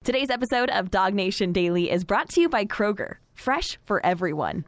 Today's episode of Dog Nation Daily is brought to you by Kroger, fresh for everyone.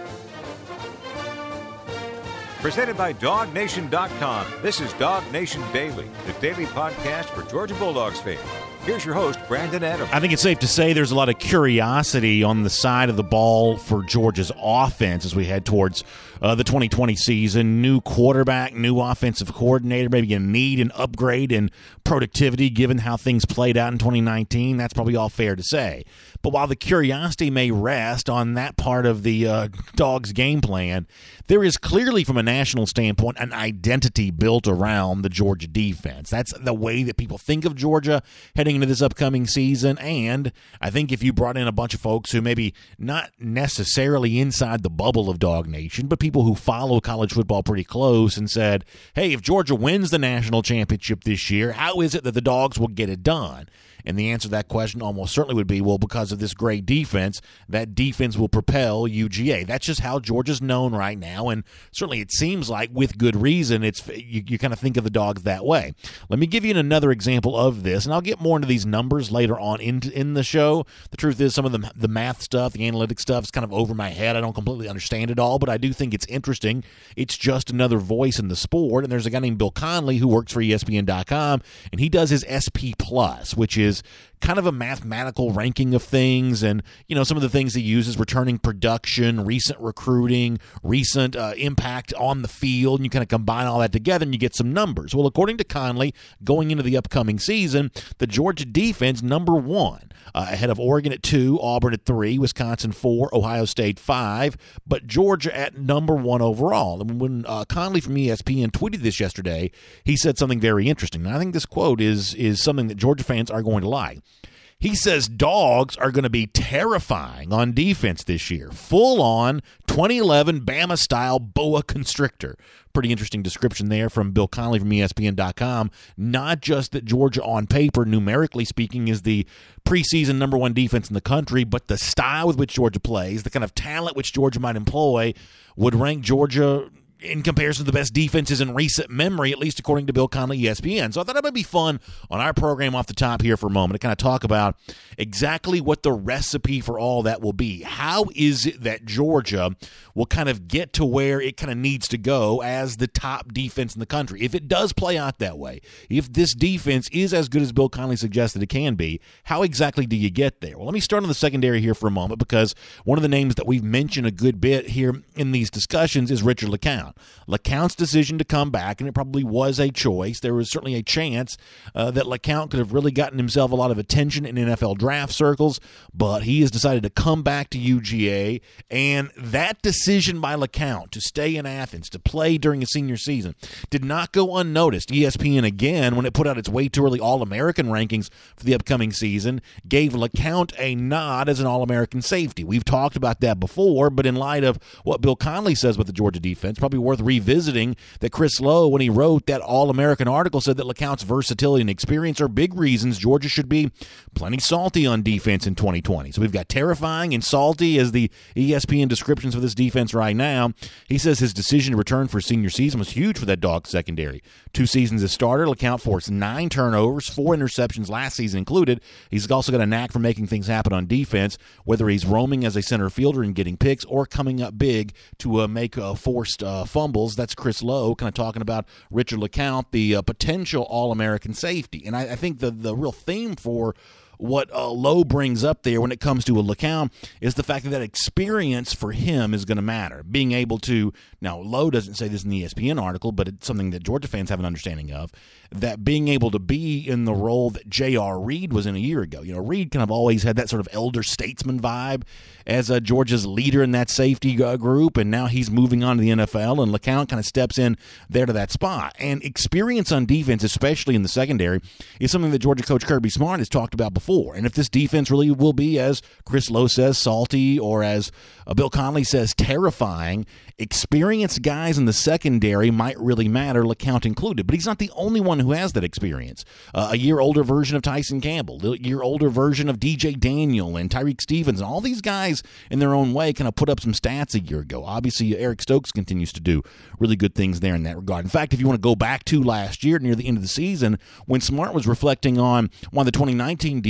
Presented by DogNation.com. This is Dog Nation Daily, the daily podcast for Georgia Bulldogs fans. Here's your host, Brandon Adams. I think it's safe to say there's a lot of curiosity on the side of the ball for Georgia's offense as we head towards the 2020 season. New quarterback, new offensive coordinator, maybe a need an upgrade in productivity given how things played out in 2019. That's probably all fair to say. But while the curiosity may rest on that part of the Dogs' game plan, there is clearly, from a national standpoint, an identity built around the Georgia defense. That's the way that people think of Georgia heading into this upcoming season. And I think if you brought in a bunch of folks who maybe not necessarily inside the bubble of Dog Nation, but people who follow college football pretty close and said, hey, if Georgia wins the national championship this year, how is it that the Dogs will get it done? And the answer to that question almost certainly would be, well, because of this great defense, that defense will propel UGA. That's just how Georgia's known right now, and certainly it seems like with good reason you kind of think of the Dogs that way. Let me give you another example of this, and I'll get more into these numbers later on in the show. The truth is some of the math stuff, the analytic stuff is kind of over my head. I don't completely understand it all, but I do think it's interesting. It's just another voice in the sport, and there's a guy named Bill Connelly who works for ESPN.com, and he does his SP+, which is kind of a mathematical ranking of things, and some of the things he uses: returning production, recent recruiting, recent impact on the field, and you kind of combine all that together and you get some numbers. Well, according to Conley, going into the upcoming season, the Georgia defense, number one, ahead of Oregon at 2, Auburn at 3, Wisconsin 4, Ohio State 5, but Georgia at number 1 overall. And when Conley from ESPN tweeted this yesterday, he said something very interesting. And I think this quote is something that Georgia fans are going to like. He says Dogs are going to be terrifying on defense this year. Full-on 2011 Bama-style boa constrictor. Pretty interesting description there from Bill Connelly from ESPN.com. Not just that Georgia on paper, numerically speaking, is the preseason number 1 defense in the country, but the style with which Georgia plays, the kind of talent which Georgia might employ, would rank Georgia in comparison to the best defenses in recent memory, at least according to Bill Connelly, ESPN. So I thought it might be fun on our program off the top here for a moment to kind of talk about exactly what the recipe for all that will be. How is it that Georgia will kind of get to where it kind of needs to go as the top defense in the country? If it does play out that way, if this defense is as good as Bill Connelly suggested it can be, how exactly do you get there? Well, let me start on the secondary here for a moment, because one of the names that we've mentioned a good bit here in these discussions is Richard LeCounte. LeCounte's decision to come back, and it probably was a choice. There was certainly a chance that LeCounte could have really gotten himself a lot of attention in NFL draft circles, but he has decided to come back to UGA, and that decision by LeCounte to stay in Athens, to play during his senior season, did not go unnoticed. ESPN, again, when it put out its way too early All-American rankings for the upcoming season, gave LeCounte a nod as an All-American safety. We've talked about that before, but in light of what Bill Connelly says about the Georgia defense, probably worth revisiting that Chris Lowe, when he wrote that All-American article, said that LeCounte's versatility and experience are big reasons Georgia should be plenty salty on defense in 2020. So we've got terrifying and salty as the ESPN descriptions for this defense right now. He says his decision to return for senior season was huge for that Dog secondary. 2 seasons as starter, LeCounte forced 9 turnovers, 4 interceptions last season included. He's also got a knack for making things happen on defense, whether he's roaming as a center fielder and getting picks or coming up big to make forced fumbles. That's Chris Lowe kind of talking about Richard LeCounte, the potential All-American safety. And I think the real theme for what Lowe brings up there when it comes to a LeCounte is the fact that experience for him is going to matter. Being able to, now Lowe doesn't say this in the ESPN article, but it's something that Georgia fans have an understanding of, that being able to be in the role that J.R. Reed was in a year ago. You know, Reed kind of always had that sort of elder statesman vibe as Georgia's leader in that safety group, and now he's moving on to the NFL, and LeCounte kind of steps in there to that spot. And experience on defense, especially in the secondary, is something that Georgia coach Kirby Smart has talked about before. And if this defense really will be, as Chris Lowe says, salty, or as Bill Connelly says, terrifying, experienced guys in the secondary might really matter, LeCounte included. But he's not the only one who has that experience. A year older version of Tyson Campbell, a year older version of DJ Daniel and Tyreek Stevens, and all these guys in their own way kind of put up some stats a year ago. Obviously, Eric Stokes continues to do really good things there in that regard. In fact, if you want to go back to last year, near the end of the season, when Smart was reflecting on why the 2019 defense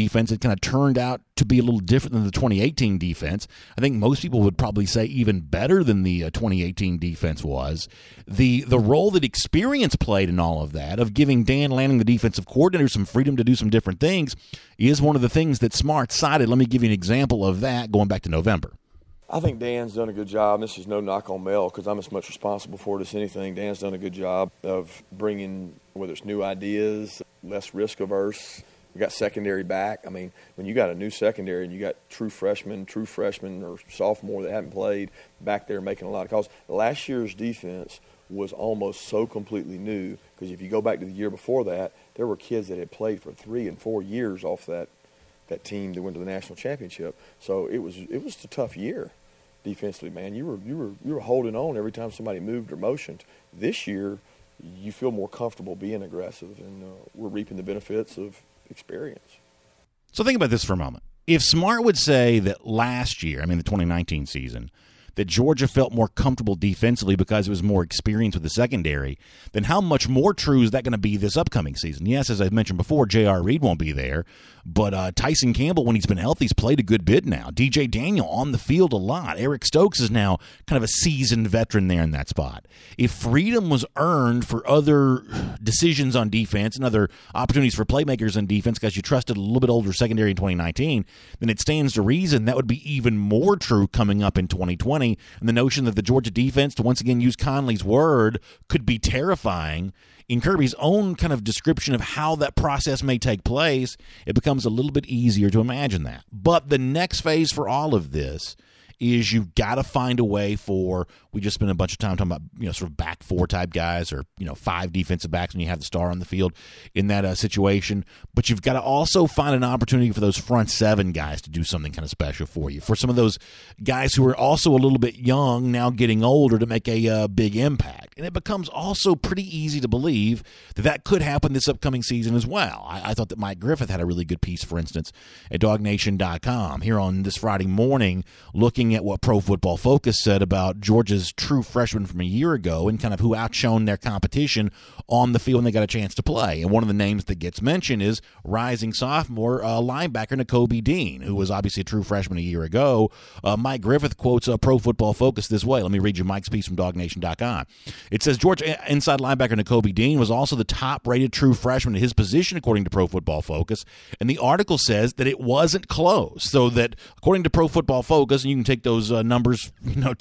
defense, it kind of turned out to be a little different than the 2018 defense. I think most people would probably say even better than the 2018 defense was. The role that experience played in all of that, of giving Dan Lanning, the defensive coordinator, some freedom to do some different things, is one of the things that Smart cited. Let me give you an example of that going back to November. I think Dan's done a good job. This is no knock on Mel because I'm as much responsible for it as anything. Dan's done a good job of bringing, whether it's new ideas, less risk-averse. We got secondary back. I mean, when you got a new secondary and you got true freshmen or sophomore that haven't played back there making a lot of calls. Last year's defense was almost so completely new because if you go back to the year before that, there were kids that had played for 3 and 4 years off that team that went to the national championship. So it was a tough year. Defensively, man, you were holding on every time somebody moved or motioned. This year, you feel more comfortable being aggressive, and we're reaping the benefits of experience. So think about this for a moment. If Smart would say that last year, the 2019 season, that Georgia felt more comfortable defensively because it was more experience with the secondary, then how much more true is that going to be this upcoming season? Yes, as I mentioned before, J.R. Reed won't be there, but Tyson Campbell, when he's been healthy, he's played a good bit now. DJ Daniel on the field a lot. Eric Stokes is now kind of a seasoned veteran there in that spot. If freedom was earned for other decisions on defense and other opportunities for playmakers on defense because you trusted a little bit older secondary in 2019, then it stands to reason that would be even more true coming up in 2020. And the notion that the Georgia defense, to once again use Conley's word, could be terrifying. In Kirby's own kind of description of how that process may take place, it becomes a little bit easier to imagine that. But the next phase for all of this is you've got to find a way for, we just spent a bunch of time talking about, sort of back four type guys or, 5 defensive backs when you have the star on the field in that situation. But you've got to also find an opportunity for those front 7 guys to do something kind of special for you. For some of those guys who are also a little bit young, now getting older, to make a big impact. And it becomes also pretty easy to believe that could happen this upcoming season as well. I thought that Mike Griffith had a really good piece, for instance, at DogNation.com here on this Friday morning, looking at what Pro Football Focus said about Georgia's true freshmen from a year ago and kind of who outshone their competition on the field when they got a chance to play. And one of the names that gets mentioned is rising sophomore linebacker Nakobe Dean, who was obviously a true freshman a year ago. Mike Griffith quotes Pro Football Focus this way. Let me read you Mike's piece from DogNation.com. It says, Georgia inside linebacker Nakobe Dean was also the top-rated true freshman at his position, according to Pro Football Focus. And the article says that it wasn't close. So that, according to Pro Football Focus, and you can take those numbers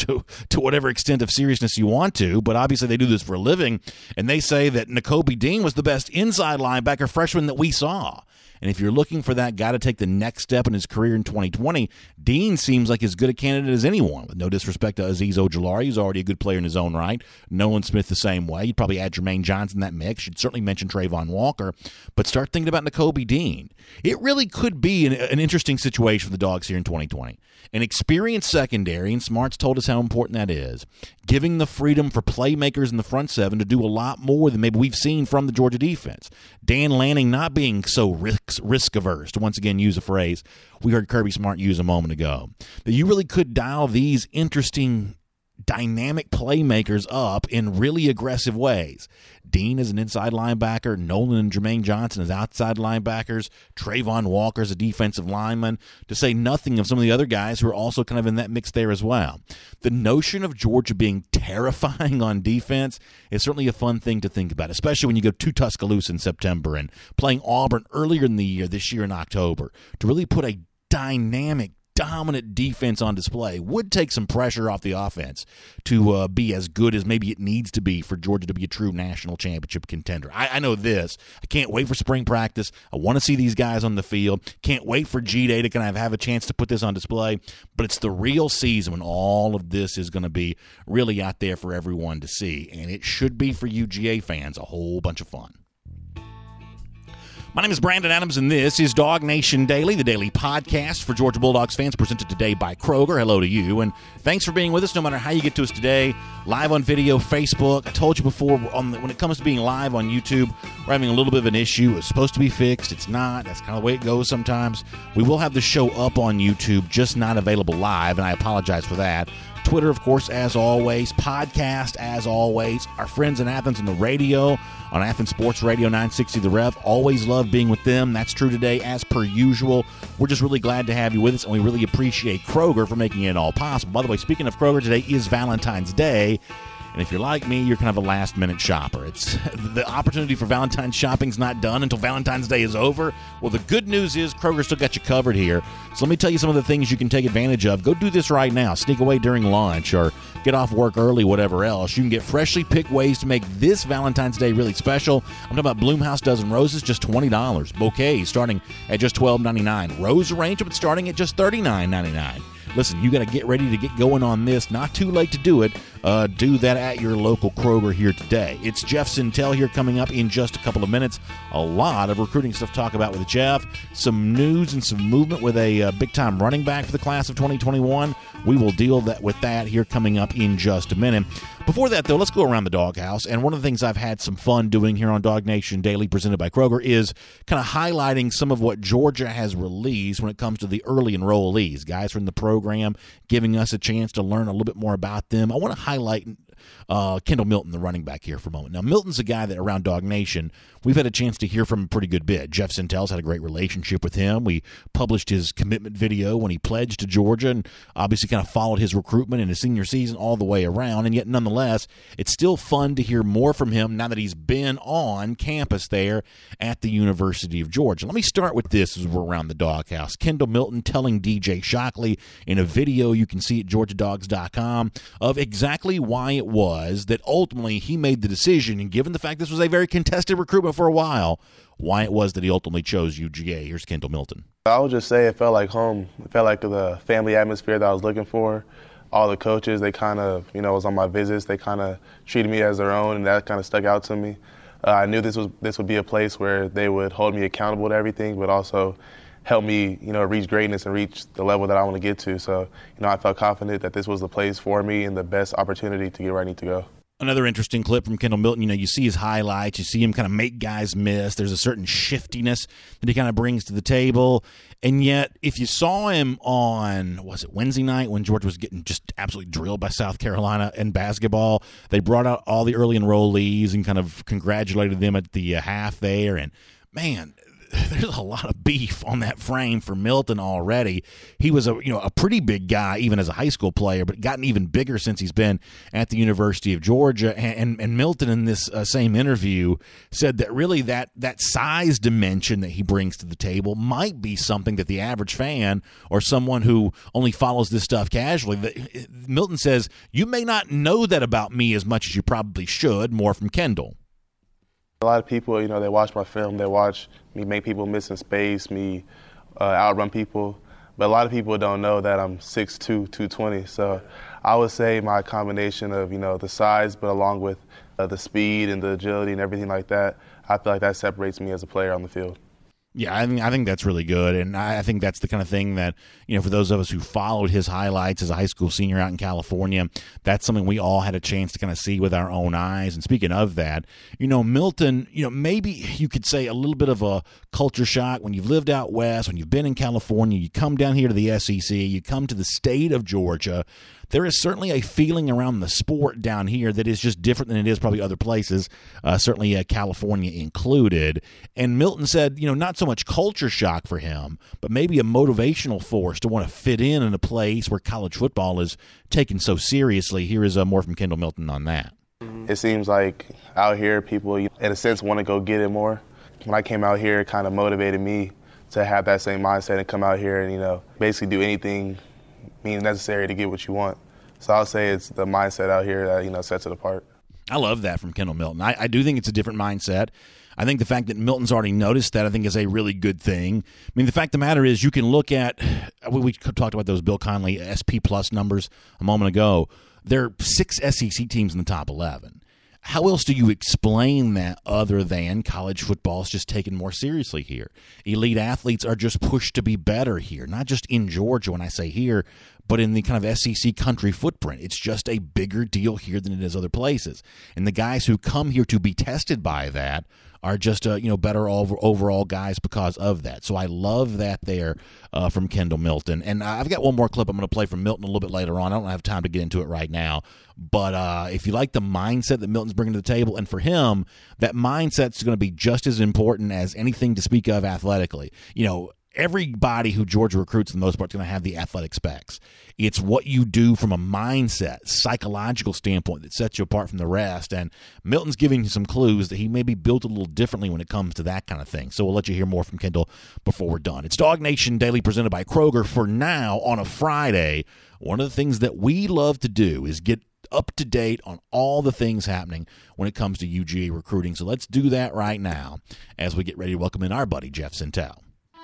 to whatever extent of seriousness you want to, but obviously they do this for a living, and they say that Nakobe Dean was the best inside linebacker freshman that we saw. And if you're looking for that guy to take the next step in his career in 2020, Dean seems like as good a candidate as anyone. With no disrespect to Azeez Ojulari, who's already a good player in his own right. Nolan Smith the same way. You'd probably add Jermaine Johnson in that mix. You'd certainly mention Trayvon Walker. But start thinking about Nakobe Dean. It really could be an interesting situation for the Dogs here in 2020. An experienced secondary, and Smart's told us how important that is, giving the freedom for playmakers in the front 7 to do a lot more than maybe we've seen from the Georgia defense. Dan Lanning not being so risk-averse, to once again use a phrase we heard Kirby Smart use a moment ago. That you really could dial these interesting dynamic playmakers up in really aggressive ways. Dean is an inside linebacker. Nolan and Jermaine Johnson as outside linebackers. Trayvon Walker is a defensive lineman, to say nothing of some of the other guys who are also kind of in that mix there as well. The notion of Georgia being terrifying on defense is certainly a fun thing to think about, especially when you go to Tuscaloosa in September and playing Auburn earlier in the year, this year in October. To really put a dynamic, dominant defense on display would take some pressure off the offense to be as good as maybe it needs to be for Georgia to be a true national championship contender. I know this. I can't wait for spring practice. I want to see these guys on the field. Can't wait for G-Day to kind of have a chance to put this on display. But it's the real season when all of this is going to be really out there for everyone to see. And it should be for UGA fans a whole bunch of fun. My name is Brandon Adams, and this is Dog Nation Daily, the daily podcast for Georgia Bulldogs fans, presented today by Kroger. Hello to you, and thanks for being with us no matter how you get to us today. Live on video, Facebook. I told you before, when it comes to being live on YouTube, we're having a little bit of an issue. It's supposed to be fixed. It's not. That's kind of the way it goes sometimes. We will have the show up on YouTube, just not available live, and I apologize for that. Twitter, of course, as always. Podcast, as always. Our friends in Athens on the radio, on Athens Sports Radio 960 The Rev. Always love being with them. That's true today, as per usual. We're just really glad to have you with us, and we really appreciate Kroger for making it all possible. By the way, speaking of Kroger, today is Valentine's Day. And if you're like me, you're kind of a last-minute shopper. It's the opportunity for Valentine's shopping's not done until Valentine's Day is over. Well, the good news is Kroger still got you covered here. So let me tell you some of the things you can take advantage of. Go do this right now. Sneak away during lunch or get off work early, whatever else. You can get freshly picked ways to make this Valentine's Day really special. I'm talking about Bloomhouse Dozen Roses, just $20. Bouquets starting at just $12.99. Rose arrangements starting at just $39.99. Listen, you got to get ready to get going on this. Not too late to do it. Do that at your local Kroger here today. It's Jeff Sintel here coming up in just a couple of minutes. A lot of recruiting stuff to talk about with Jeff. Some news and some movement with a big-time running back for the class of 2021. We will deal with that here coming up in just a minute. Before that, though, let's go around the doghouse. And one of the things I've had some fun doing here on Dog Nation Daily, presented by Kroger, is kind of highlighting some of what Georgia has released when it comes to the early enrollees. Guys from the program giving us a chance to learn a little bit more about them. I want to highlight Kendall Milton, the running back, here for a moment. Now, Milton's a guy that around Dog Nation, we've had a chance to hear from a pretty good bit. Jeff Sintel's had a great relationship with him. We published his commitment video when he pledged to Georgia and obviously kind of followed his recruitment in his senior season all the way around. And yet, nonetheless, it's still fun to hear more from him now that he's been on campus there at the University of Georgia. Let me start with this as we're around the doghouse. Kendall Milton telling DJ Shockley in a video you can see at georgiadogs.com of exactly why it was that ultimately he made the decision, and given the fact this was a very contested recruitment for a while, why it was that he ultimately chose UGA. Here's Kendall Milton. I would just say it felt like home. It felt like the family atmosphere that I was looking for. All the coaches, they kind of, was on my visits. They kind of treated me as their own, and that kind of stuck out to me. I knew this would be a place where they would hold me accountable to everything, but also help me, reach greatness and reach the level that I want to get to. So, I felt confident that this was the place for me and the best opportunity to get where I need to go. Another interesting clip from Kendall Milton. You see his highlights. You see him kind of make guys miss. There's a certain shiftiness that he kind of brings to the table. And yet, if you saw him on, was it Wednesday night when Georgia was getting just absolutely drilled by South Carolina in basketball, they brought out all the early enrollees and kind of congratulated them at the half there. And, man, there's a lot of beef on that frame for Milton already. He was a pretty big guy even as a high school player, but gotten even bigger since he's been at the University of Georgia. And Milton in this same interview said that really that size dimension that he brings to the table might be something that the average fan or someone who only follows this stuff casually, Milton says, you may not know that about me as much as you probably should. More from Kendall. A lot of people, they watch my film, they watch me make people miss in space, me outrun people. But a lot of people don't know that I'm 6'2", 220. So I would say my combination of, the size, but along with the speed and the agility and everything like that, I feel like that separates me as a player on the field. Yeah, I think that's really good, and I think that's the kind of thing that, for those of us who followed his highlights as a high school senior out in California, that's something we all had a chance to kind of see with our own eyes. And speaking of that, Milton, maybe you could say a little bit of a culture shock when you've lived out west, when you've been in California, you come down here to the SEC, you come to the state of Georgia. There is certainly a feeling around the sport down here that is just different than it is probably other places, certainly California included. And Milton said, not so much culture shock for him, but maybe a motivational force to want to fit in a place where college football is taken so seriously. Here is more from Kendall Milton on that. It seems like out here people, in a sense, want to go get it more. When I came out here, it kind of motivated me to have that same mindset and come out here and, basically do anything means necessary to get what you want. So I'll say it's the mindset out here that, sets it apart. I love that from Kendall Milton. I do think it's a different mindset. I think the fact that Milton's already noticed that, I think, is a really good thing. I mean, the fact of the matter is you can look at, we talked about those Bill Connelly SP Plus numbers a moment ago. There are 6 SEC teams in the top 11. How else do you explain that other than college football is just taken more seriously here? Elite athletes are just pushed to be better here, not just in Georgia when I say here, but in the kind of SEC country footprint. It's just a bigger deal here than it is other places. And the guys who come here to be tested by that are just better overall guys because of that. So I love that there from Kendall Milton. And I've got one more clip I'm going to play from Milton a little bit later on. I don't have time to get into it right now. But if you like the mindset that Milton's bringing to the table, and for him, that mindset's going to be just as important as anything to speak of athletically. Everybody who Georgia recruits, for the most part, is going to have the athletic specs. It's what you do from a mindset, psychological standpoint that sets you apart from the rest. And Milton's giving you some clues that he may be built a little differently when it comes to that kind of thing. So we'll let you hear more from Kendall before we're done. It's Dog Nation Daily presented by Kroger. For now, on a Friday, one of the things that we love to do is get up to date on all the things happening when it comes to UGA recruiting. So let's do that right now as we get ready to welcome in our buddy, Jeff Sentell.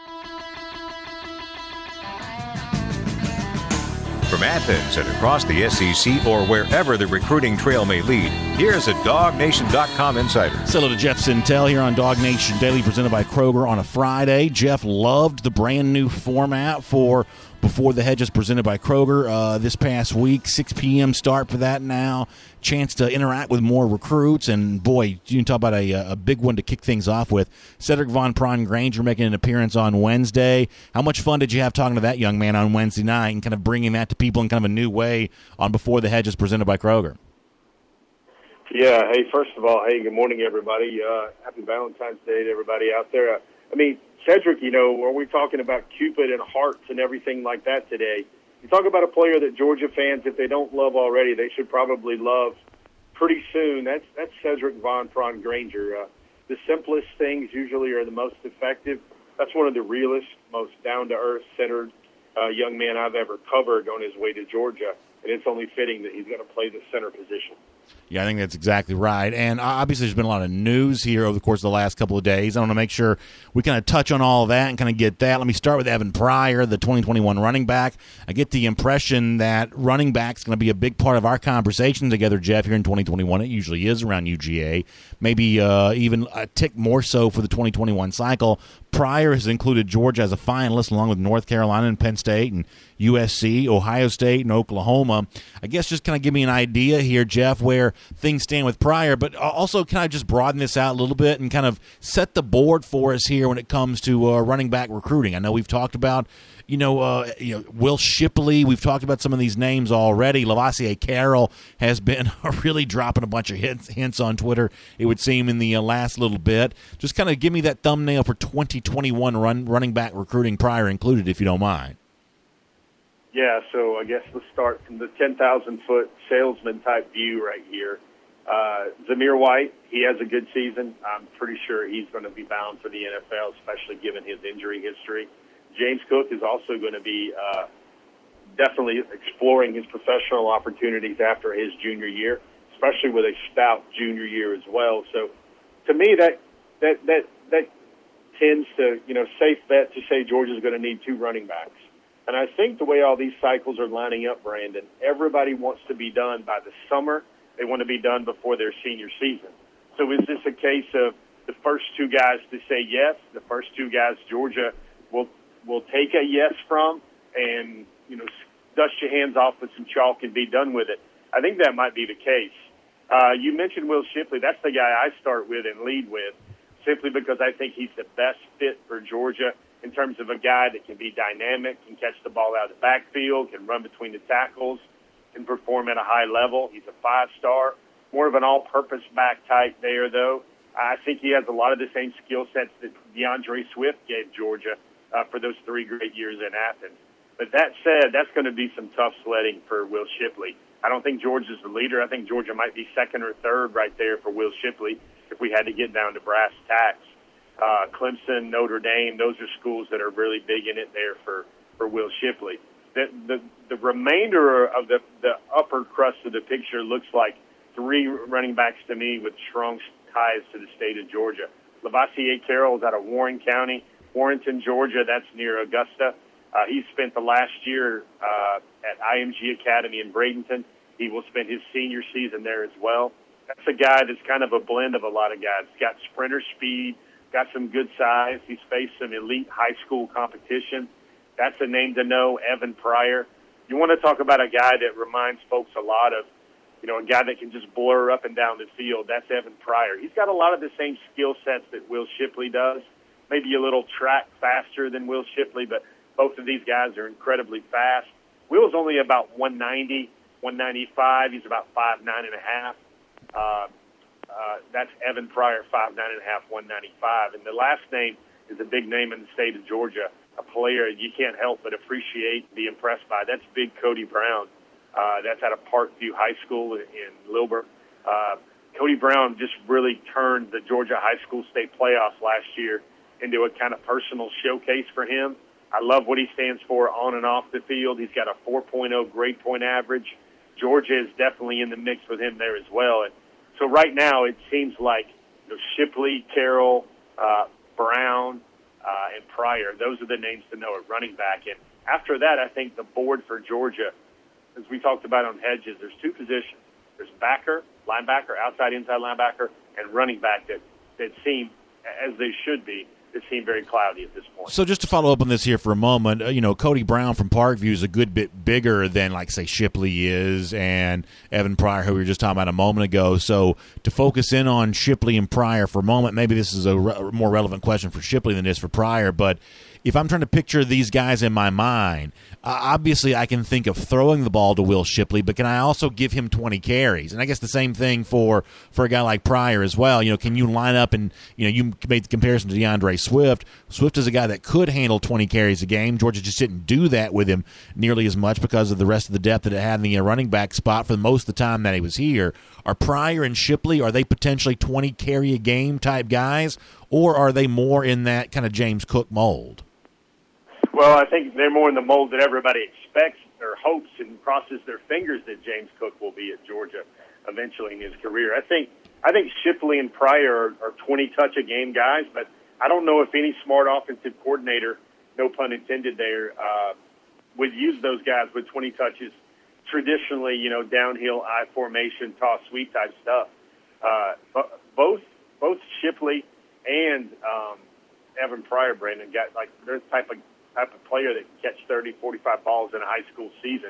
From Athens and across the SEC or wherever the recruiting trail may lead, here's a DogNation.com insider. Hello to Jeff Sentell here on Dog Nation Daily presented by Kroger on a Friday. Jeff loved the brand new format for Before the Hedges presented by Kroger this past week. 6 p.m. start for that now. Chance to interact with more recruits. And, boy, you can talk about a big one to kick things off with. Cedric Von Prawn-Granger making an appearance on Wednesday. How much fun did you have talking to that young man on Wednesday night and kind of bringing that to people in kind of a new way on Before the Hedges presented by Kroger? Yeah, hey, first of all, hey, good morning, everybody. Happy Valentine's Day to everybody out there. Cedric, when we're talking about Cupid and hearts and everything like that today, you talk about a player that Georgia fans, if they don't love already, they should probably love pretty soon. That's Cedric Von Prawn-Granger. The simplest things usually are the most effective. That's one of the realest, most down-to-earth, centered young men I've ever covered on his way to Georgia, and it's only fitting that he's going to play the center position. Yeah, I think that's exactly right. And obviously there's been a lot of news here over the course of the last couple of days. I want to make sure we kind of touch on all of that and kind of get that. Let me start with Evan Pryor, the 2021 running back. I get the impression that running back's going to be a big part of our conversation together, Jeff, here in 2021. It usually is around UGA, maybe even a tick more so for the 2021 cycle. Pryor has included Georgia as a finalist along with North Carolina and Penn State and USC, Ohio State, and Oklahoma. I guess just kind of give me an idea here, Jeff, where things stand with Pryor, but also can I just broaden this out a little bit and kind of set the board for us here when it comes to running back recruiting? I know we've talked about Will Shipley. We've talked about some of these names already. Lavassier Carroll has been really dropping a bunch of hints on Twitter, it would seem, in the last little bit. Just kind of give me that thumbnail for 2021 running back recruiting, Pryor included, if you don't mind. Yeah, so I guess let's start from the 10,000-foot salesman-type view right here. Zamir White, he has a good season. I'm pretty sure he's going to be bound for the NFL, especially given his injury history. James Cook is also going to be definitely exploring his professional opportunities after his junior year, especially with a stout junior year as well. So, to me, that tends to, safe bet to say Georgia's going to need 2 running backs. And I think the way all these cycles are lining up, Brandon, everybody wants to be done by the summer. They want to be done before their senior season. So is this a case of the first 2 guys to say yes, the first 2 guys Georgia will take a yes from and, dust your hands off with some chalk and be done with it? I think that might be the case. You mentioned Will Shipley. That's the guy I start with and lead with, simply because I think he's the best fit for Georgia in terms of a guy that can be dynamic, can catch the ball out of the backfield, can run between the tackles, can perform at a high level. He's a 5-star, more of an all-purpose back type there, though. I think he has a lot of the same skill sets that DeAndre Swift gave Georgia for those 3 great years in Athens. But that said, that's going to be some tough sledding for Will Shipley. I don't think Georgia's the leader. I think Georgia might be 2nd or 3rd right there for Will Shipley if we had to get down to brass tacks. Clemson, Notre Dame, those are schools that are really big in it there for Will Shipley. The remainder of the upper crust of the picture looks like 3 running backs to me with strong ties to the state of Georgia. Lavassier Carroll is out of Warren County, Warrenton, Georgia. That's near Augusta. He spent the last year at IMG Academy in Bradenton. He will spend his senior season there as well. That's a guy that's kind of a blend of a lot of guys. He's got sprinter speed, got some good size. He's faced some elite high school competition. That's a name to know, Evan Pryor. You want to talk about a guy that reminds folks a lot of a guy that can just blur up and down the field. That's Evan Pryor. He's got a lot of the same skill sets that Will Shipley does, maybe a little track faster than Will Shipley, but both of these guys are incredibly fast. Will's only about 190, 195. He's about 5'9.5". That's Evan Pryor, 5'9.5", 195. And the last name is a big name in the state of Georgia, a player you can't help but appreciate, be impressed by. That's Big Cody Brown. That's out of Parkview High School in Lilburn. Cody Brown just really turned the Georgia high school state playoffs last year into a kind of personal showcase for him. I love what he stands for on and off the field. He's got a 4.0 grade point average. Georgia is definitely in the mix with him there as well. And so right now it seems like Shipley, Carroll, Brown, and Pryor, those are the names to know at running back. And after that, I think the board for Georgia, as we talked about on Hedges, there's two positions. There's backer, linebacker, outside, inside linebacker, and running back that seem, as they should be, that seem very cloudy at this point. So just to follow up on this here for a moment, Cody Brown from Parkview is a good bit bigger than, like, say, Shipley is and Evan Pryor, who we were just talking about a moment ago. So to focus in on Shipley and Pryor for a moment, maybe this is a more relevant question for Shipley than it is for Pryor, but if I'm trying to picture these guys in my mind, obviously I can think of throwing the ball to Will Shipley, but can I also give him 20 carries? And I guess the same thing for a guy like Pryor as well. Can you line up and, you made the comparison to DeAndre Swift. Swift is a guy that could handle 20 carries a game. Georgia just didn't do that with him nearly as much because of the rest of the depth that it had in the running back spot for most of the time that he was here. Are Pryor and Shipley, are they potentially 20 carry a game type guys, or are they more in that kind of James Cook mold? Well, I think they're more in the mold that everybody expects or hopes and crosses their fingers that James Cook will be at Georgia eventually in his career. I think Shipley and Pryor are 20-touch-a-game guys, but I don't know if any smart offensive coordinator, no pun intended there, would use those guys with 20 touches traditionally, downhill, I formation, toss sweep type stuff. But both Shipley and Evan Pryor, Brandon, got like their type of player that can catch 30, 45 balls in a high school season.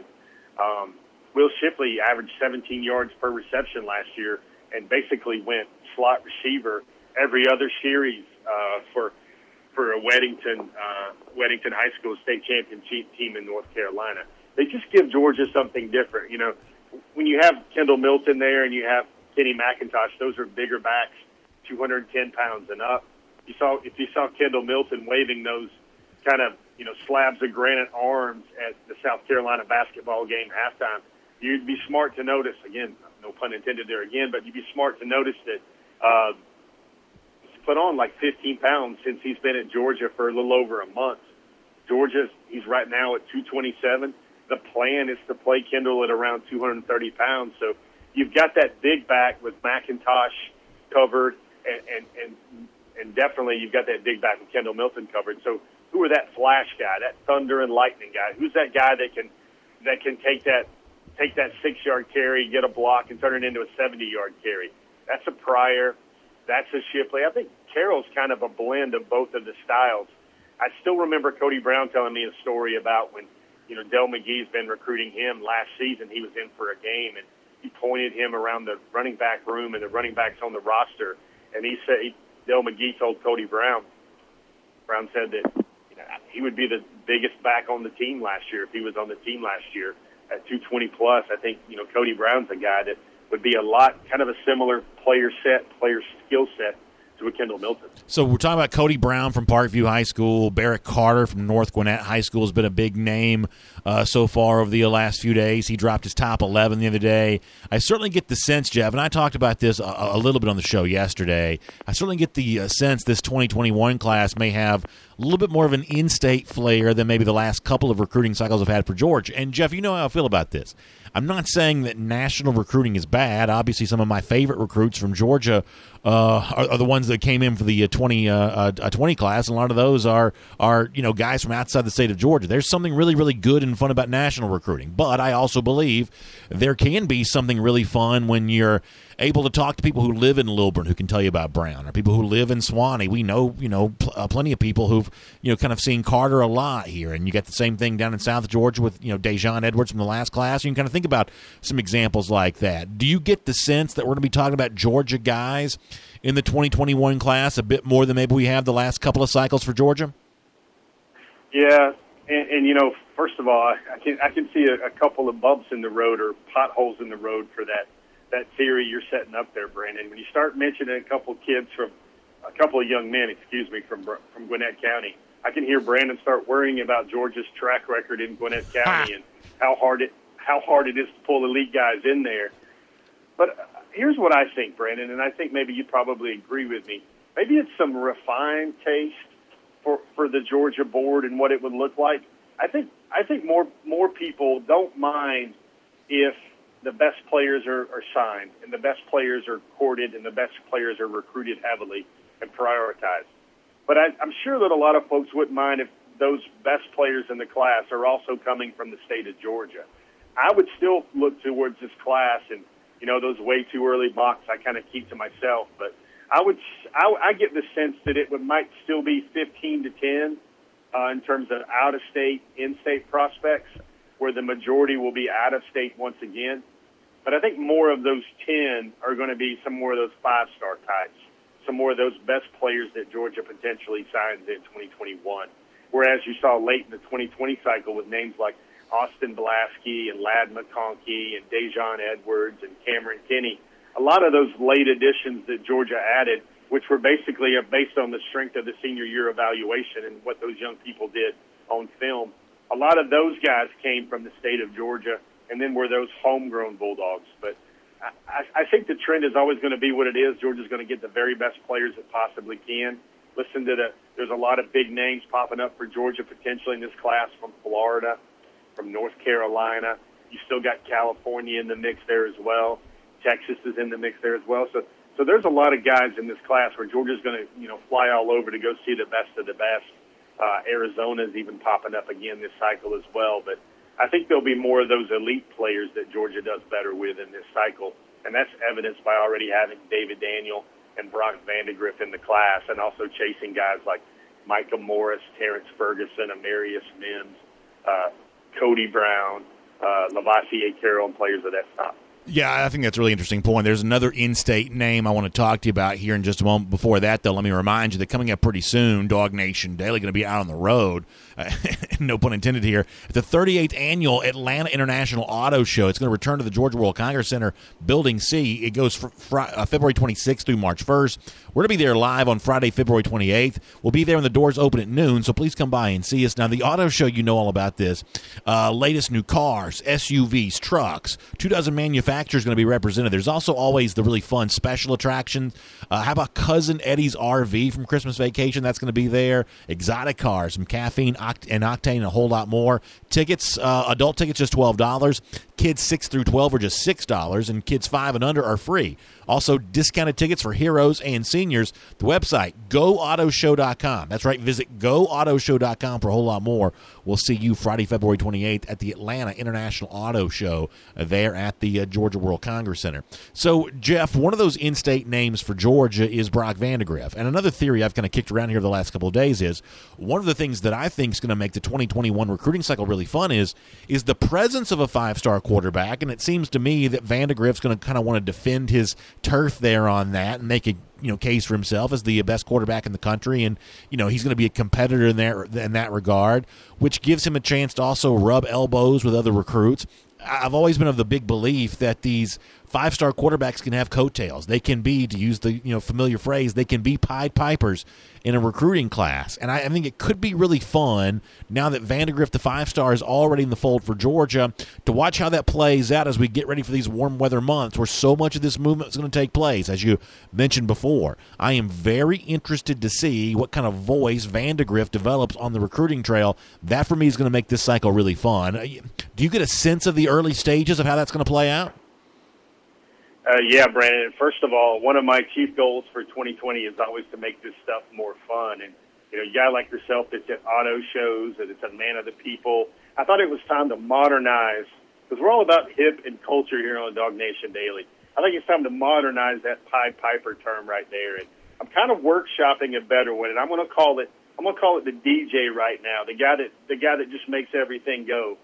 Will Shipley averaged 17 yards per reception last year and basically went slot receiver every other series for a Weddington High School state championship team in North Carolina. They just give Georgia something different. When you have Kendall Milton there and you have Kenny McIntosh, those are bigger backs, 210 pounds and up. If you saw Kendall Milton waving those kind of slabs of granite arms at the South Carolina basketball game halftime, you'd be smart to notice, again, no pun intended there again, but you'd be smart to notice that he's put on like 15 pounds since he's been at Georgia for a little over a month. He's right now at 227. The plan is to play Kendall at around 230 pounds. So you've got that big back with McIntosh covered, and definitely you've got that big back with Kendall Milton covered. So who are that flash guy, that thunder and lightning guy? Who's that guy that can take that 6-yard carry, get a block, and turn it into a 70-yard carry? That's a Pryor. That's a Shipley. I think Carroll's kind of a blend of both of the styles. I still remember Cody Brown telling me a story about when, Del McGee's been recruiting him last season. He was in for a game, and he pointed him around the running back room and the running backs on the roster, and he said, Del McGee told Cody Brown said that he would be the biggest back on the team last year if he was on the team last year at 220 plus. I think, Cody Brown's a guy that would be a lot, kind of a similar player skill set to a Kendall Milton. So we're talking about Cody Brown from Parkview High School. Barrett Carter from North Gwinnett High School has been a big name so far over the last few days. He dropped his top 11 the other day. I certainly get the sense, Jeff, and I talked about this a little bit on the show yesterday, I certainly get the sense this 2021 class may have a little bit more of an in-state flair than maybe the last couple of recruiting cycles have had for Georgia. And, Jeff, you know how I feel about this. I'm not saying that national recruiting is bad. Obviously, some of my favorite recruits from Georgia are the ones that came in for the 2020 class, and a lot of those are guys from outside the state of Georgia. There's something really, really good and fun about national recruiting. But I also believe there can be something really fun when you're able to talk to people who live in Lilburn who can tell you about Brown, or people who live in Swanee. We know, plenty of people who've, kind of seen Carter a lot here. And you got the same thing down in South Georgia with, Dejon Edwards from the last class. You can kind of think about some examples like that. Do you get the sense that we're going to be talking about Georgia guys in the 2021 class a bit more than maybe we have the last couple of cycles for Georgia? Yeah, and first of all, I can see a couple of bumps in the road or potholes in the road for that theory you're setting up there, Brandon. When you start mentioning a couple of young men, from Gwinnett County, I can hear Brandon start worrying about Georgia's track record in Gwinnett County and how hard it is to pull elite guys in there. But here's what I think, Brandon, and I think maybe you probably agree with me. Maybe it's some refined taste for the Georgia board and what it would look like. I think more people don't mind if the best players are signed and the best players are courted and the best players are recruited heavily and prioritized. But I'm sure that a lot of folks wouldn't mind if those best players in the class are also coming from the state of Georgia. I would still look towards this class, and those way too early mocks I kind of keep to myself. But I get the sense that it might still be 15 to 10 in terms of out-of-state, in-state prospects, where the majority will be out-of-state once again. But I think more of those 10 are going to be some more of those five-star types, some more of those best players that Georgia potentially signs in 2021. Whereas you saw late in the 2020 cycle with names like Austin Blaski and Ladd McConkey and Dejon Edwards and Cameron Kinney, a lot of those late additions that Georgia added, which were basically based on the strength of the senior year evaluation and what those young people did on film, a lot of those guys came from the state of Georgia and then were those homegrown Bulldogs. But I think the trend is always going to be what it is. Georgia's going to get the very best players it possibly can. There's a lot of big names popping up for Georgia potentially in this class from Florida, from North Carolina. You still got California in the mix there as well. Texas is in the mix there as well. So there's a lot of guys in this class where Georgia's going to, fly all over to go see the best of the best. Arizona's even popping up again this cycle as well. But I think there'll be more of those elite players that Georgia does better with in this cycle. And that's evidenced by already having David Daniel and Brock Vandegrift in the class, and also chasing guys like Micah Morris, Terrence Ferguson, Amarius Mims, Cody Brown, Lavassier Carroll, and players of that style. Yeah, I think that's a really interesting point. There's another in-state name I want to talk to you about here in just a moment. Before that, though, let me remind you that coming up pretty soon, Dog Nation Daily going to be out on the road, no pun intended here, at the 38th Annual Atlanta International Auto Show. It's going to return to the Georgia World Congress Center, Building C. It goes February 26th through March 1st. We're going to be there live on Friday, February 28th. We'll be there when the doors open at noon, so please come by and see us. Now, the auto show, you know all about this. Latest new cars, SUVs, trucks, 24 manufacturers going to be represented. There's also always the really fun special attractions. How about Cousin Eddie's RV from Christmas Vacation? That's going to be there. Exotic cars, some caffeine and octane, and a whole lot more. Tickets, adult tickets just $12. Kids 6 through 12 are just $6, and kids 5 and under are free. Also, discounted tickets for heroes and seniors. The website, GoAutoShow.com. That's right, visit GoAutoShow.com for a whole lot more. We'll see you Friday, February 28th at the Atlanta International Auto Show there at the Georgia World Congress Center. So, Jeff, one of those in-state names for Georgia is Brock Vandegrift. And another theory I've kind of kicked around here the last couple of days is one of the things that I think is going to make the 2021 recruiting cycle really fun is the presence of a five-star quarterback. And it seems to me that Vandegrift's going to kind of want to defend his turf there on that and make a case for himself as the best quarterback in the country, and he's going to be a competitor in that regard, which gives him a chance to also rub elbows with other recruits. I've always been of the big belief that these five-star quarterbacks can have coattails. They can be, to use the familiar phrase, they can be Pied Pipers in a recruiting class. And I think it could be really fun now that Vandegrift, the five-star, is already in the fold for Georgia, to watch how that plays out as we get ready for these warm weather months where so much of this movement is going to take place. As you mentioned before, I am very interested to see what kind of voice Vandegrift develops on the recruiting trail. That, for me, is going to make this cycle really fun. Do you get a sense of the early stages of how that's going to play out? Yeah, Brandon. First of all, one of my chief goals for 2020 is always to make this stuff more fun. And, a guy like yourself that's at auto shows, and it's a man of the people, I thought it was time to modernize, because we're all about hip and culture here on Dog Nation Daily. I think it's time to modernize that Pied Piper term right there. And I'm kind of workshopping a better one, and I'm going to call it the DJ right now, the guy that just makes everything go,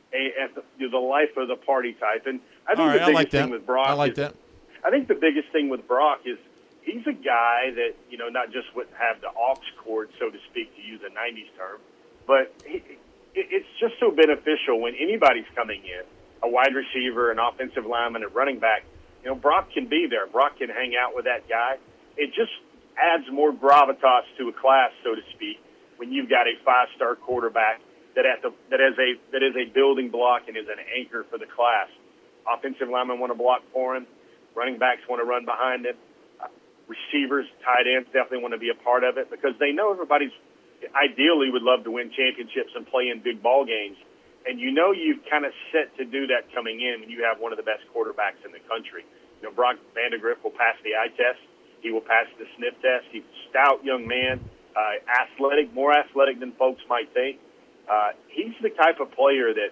the life of the party type. And I think the biggest thing with Brock I think the biggest thing with Brock is he's a guy that, not just would have the aux cord, so to speak, to use a 90s term, but it's just so beneficial when anybody's coming in, a wide receiver, an offensive lineman, a running back. Brock can be there. Brock can hang out with that guy. It just adds more gravitas to a class, so to speak, when you've got a 5-star quarterback that is a building block and is an anchor for the class. Offensive linemen want to block for him. Running backs want to run behind him. Receivers, tight ends definitely want to be a part of it because they know everybody's ideally would love to win championships and play in big ball games. And you've kind of set to do that coming in when you have one of the best quarterbacks in the country. Brock Vandagriff will pass the eye test. He will pass the sniff test. He's a stout young man, athletic, more athletic than folks might think. He's the type of player that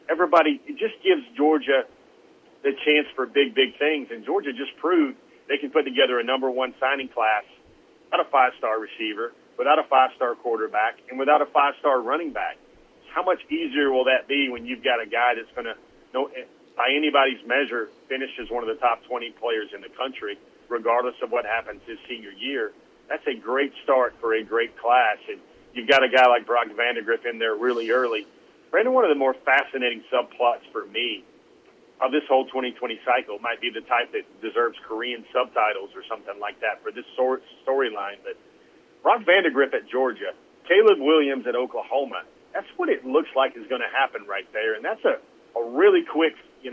it just gives Georgia the chance for big, big things. And Georgia just proved they can put together a number one signing class without a 5-star receiver, without a 5-star quarterback, and without a 5-star running back. How much easier will that be when you've got a guy that's going to, by anybody's measure, finish as one of the top 20 players in the country, regardless of what happens his senior year? That's a great start for a great class. And you've got a guy like Brock Vandagriff in there really early. Brandon, one of the more fascinating subplots for me of this whole 2020 cycle might be the type that deserves Korean subtitles or something like that for this storyline. But Brock Vandagriff at Georgia, Caleb Williams at Oklahoma, that's what it looks like is going to happen right there. And that's a really quick 2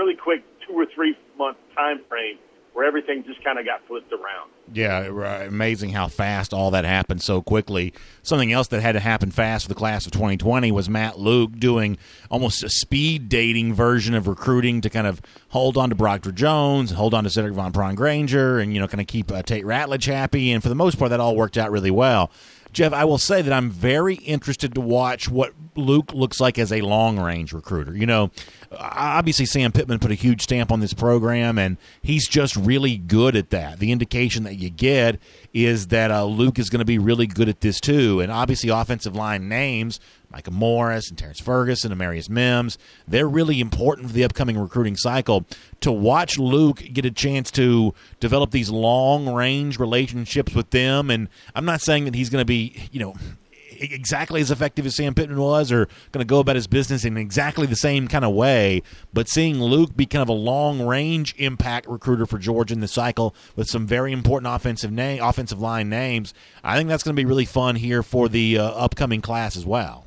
or 3 month time frame where everything just kind of got flipped around. Yeah, amazing how fast all that happened so quickly. Something else that had to happen fast for the class of 2020 was Matt Luke doing almost a speed dating version of recruiting to kind of hold on to Brockter Jones, hold on to Cedric Von Prawn-Granger, and kind of keep Tate Ratledge happy. And for the most part, that all worked out really well. Jeff, I will say that I'm very interested to watch what Luke looks like as a long-range recruiter. Obviously Sam Pittman put a huge stamp on this program, and he's just really good at that. The indication that you get is that Luke is going to be really good at this too. And obviously offensive line names, Micah Morris and Terrence Ferguson and Amarius Mims, they're really important for the upcoming recruiting cycle. To watch Luke get a chance to develop these long-range relationships with them, and I'm not saying that he's going to be, exactly as effective as Sam Pittman was or going to go about his business in exactly the same kind of way, but seeing Luke be kind of a long-range impact recruiter for Georgia in the cycle with some very important offensive line names, I think that's going to be really fun here for the upcoming class as well.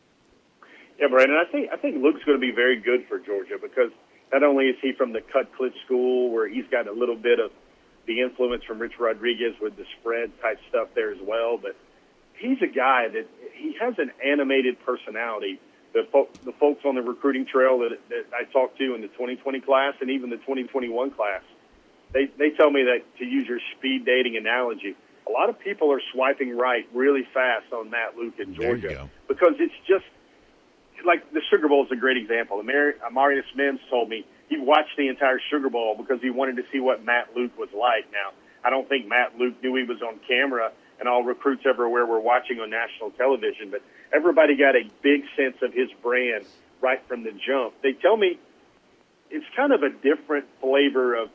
Yeah, Brandon, I think Luke's going to be very good for Georgia because not only is he from the Cutcliffe School where he's got a little bit of the influence from Rich Rodriguez with the spread type stuff there as well, but he's a guy that he has an animated personality. The folks on the recruiting trail that I talked to in the 2020 class and even the 2021 class, they tell me that, to use your speed dating analogy, a lot of people are swiping right really fast on Matt Luke in Georgia because it's just like the Sugar Bowl is a great example. Amarius Mims told me he watched the entire Sugar Bowl because he wanted to see what Matt Luke was like. Now, I don't think Matt Luke knew he was on camera and all recruits everywhere were watching on national television, but everybody got a big sense of his brand right from the jump. They tell me it's kind of a different flavor of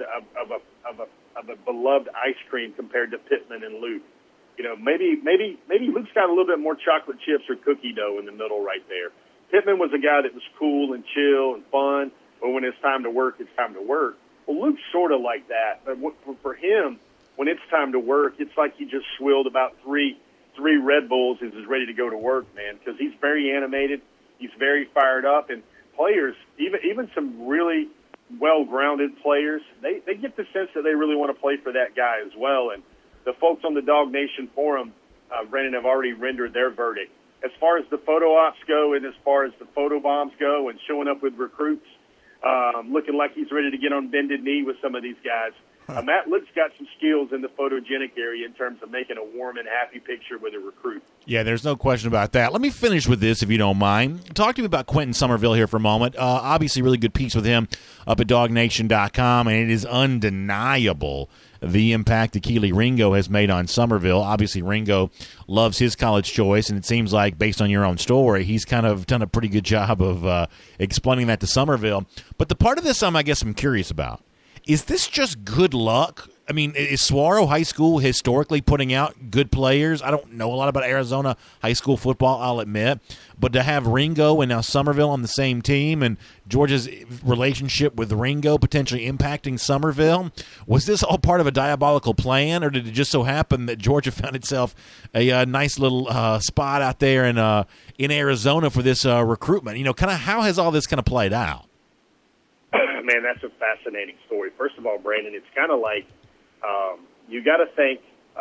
a beloved ice cream compared to Pittman and Luke. Maybe Luke's got a little bit more chocolate chips or cookie dough in the middle right there. Pittman was a guy that was cool and chill and fun, but when it's time to work, it's time to work. Well, Luke's sort of like that, but for him, when it's time to work, it's like he just swilled about three Red Bulls and is ready to go to work, man, because he's very animated, he's very fired up, and players, even some really well-grounded players, they get the sense that they really want to play for that guy as well, and the folks on the Dog Nation forum, Brennan, have already rendered their verdict. As far as the photo ops go and as far as the photo bombs go and showing up with recruits, looking like he's ready to get on bended knee with some of these guys, Matt Luke's got some skills in the photogenic area in terms of making a warm and happy picture with a recruit. Yeah, there's no question about that. Let me finish with this, if you don't mind. Talk to me about Quentin Somerville here for a moment. Obviously, really good piece with him up at DogNation.com, and it is undeniable the impact that Kelee Ringo has made on Somerville. Obviously, Ringo loves his college choice, and it seems like, based on your own story, he's kind of done a pretty good job of explaining that to Somerville. But the part of this I guess I'm curious about, is this just good luck? I mean, is Saguaro High School historically putting out good players? I don't know a lot about Arizona high school football, I'll admit. But to have Ringo and now Somerville on the same team and Georgia's relationship with Ringo potentially impacting Somerville, was this all part of a diabolical plan, or did it just so happen that Georgia found itself a nice little spot out there in Arizona for this recruitment? You know, kind of how has all this kind of played out? Man, that's a fascinating story. First of all, Brandon, it's kind of like you got to thank